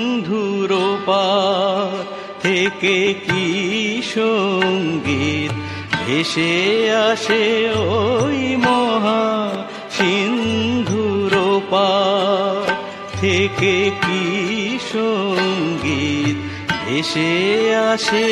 সিন্ধুর পার থেকে কি সঙ্গীত ভেসে আসে ওই মহা সিন্ধুর পার থেকে কি সঙ্গীত ভেসে আসে।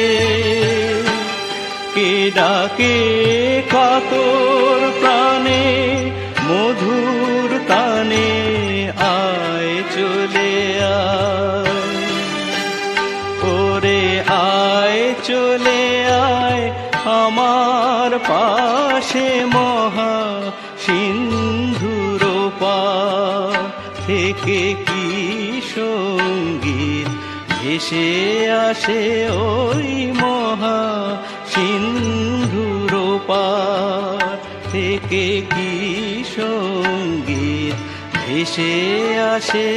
কে ডাকে কাতর প্রাণে মধুর তানে, আয় চলে আয় ওরে আয় চলে আয় আমার পাশে মহা সিন্ধুর পার থেকে কি সঙ্গীত ভেসে আসে ওই মহা সিন্ধুর পার থেকে কি সঙ্গীত ভেসে আসে।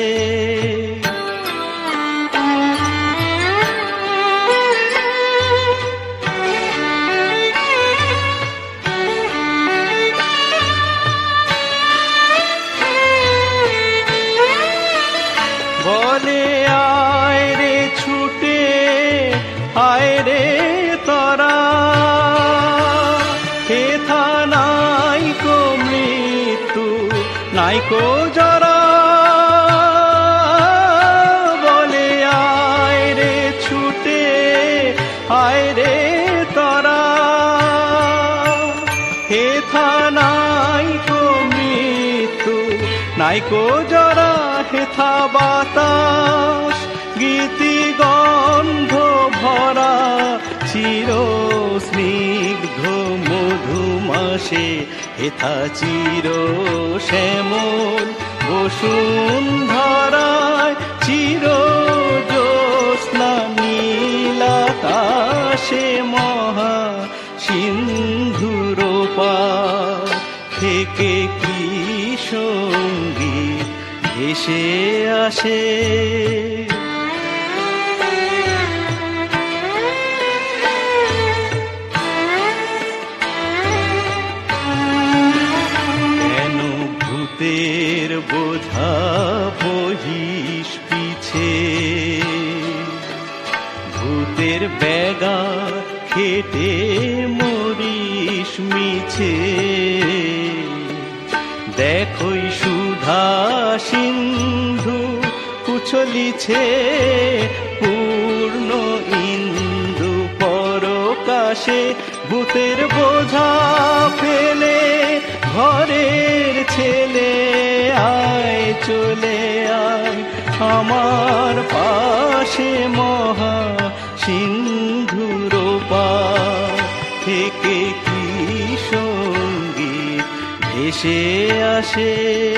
বলে আয় রে ছুটে আয় রে তরা, হেথা নাইকো মৃত্যু নাইকো জরা। বলে আয় রে ছুটে আয় রে তরা, হেথা নাইকো মৃত্যু নাইকো জরা। হেথা বাতাস গীতি গন্ধ ভরা, চির স্নিগ্ধ মধুমাসে হেথা চির শ্যামল বসুন্ধরায়, চির জ্যোৎস্না নীলাকাশে মহা সিন্ধুর পার থেকে কি সঙ্গীত ভেসে আসে। কেন ভূতের বোঝা বহিস পিছে, ভূতের ব্যাগা খেটে মরিস মিছে। দেখোই সুধা সিন্ধু উছলিছে পূর্ণ ইন্দু পরকাশে। ভূতের বোঝা ফেলে ঘরের ছেলে, আয় চলে আয় আমার পাশে মহা সিন্ধুর পার থেকে কি সঙ্গীত ভেসে আসে।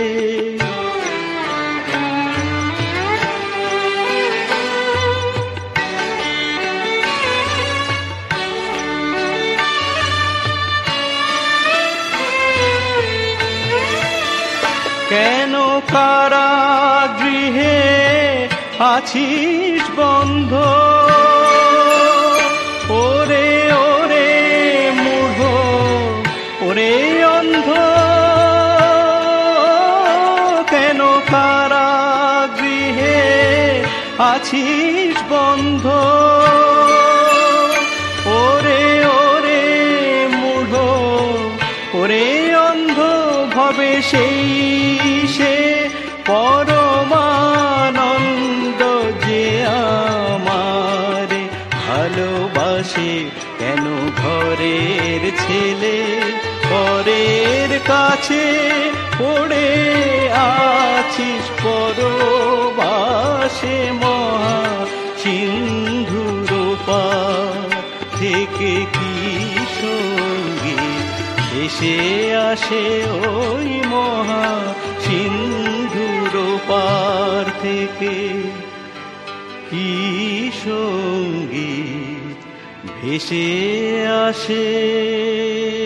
কেন কারাগৃহে আছিস বন্ধ, ওরে ওরে মূঢ় ওরে অন্ধ। কেন কারাগৃহে আছিস বন্ধ, ওরে ওরে মূঢ় ওরে অন্ধ। ভবে সেই সে পরমানন্দ যে আমারে ভালোবাসে। কেন ঘরের ছেলে পরের কাছে পড়ে আছিস পরবাসে মহা সিন্ধুর পার থেকে কি সঙ্গীত ভেসে আসে ওই মহা সিন্ধুর পার থেকে কি সঙ্গীত ভেসে আসে।